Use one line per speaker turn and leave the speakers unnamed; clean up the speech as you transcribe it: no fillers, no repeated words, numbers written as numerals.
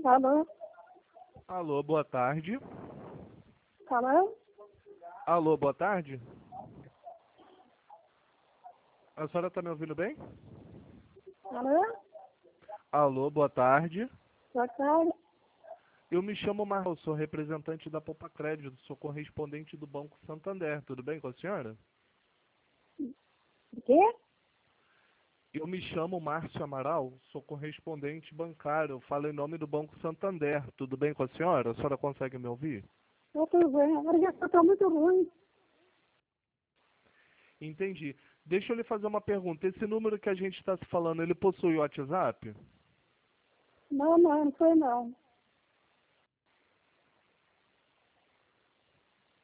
Alô?
Alô, boa tarde.
Falando?
Alô, boa tarde. A senhora está me ouvindo bem?
Alô?
Alô, boa tarde.
Boa tarde.
Eu me chamo Marcos, sou representante da Poupa Crédito, sou correspondente do Banco Santander. Tudo bem com a senhora?
O quê?
Eu me chamo Márcio Amaral, sou correspondente bancário, falo em nome do Banco Santander. Tudo bem com a senhora? A senhora consegue me ouvir?
Eu tudo bem. A ligação está muito ruim.
Entendi. Deixa eu lhe fazer uma pergunta. Esse número que a gente está se falando, ele possui WhatsApp?
Não, não foi não.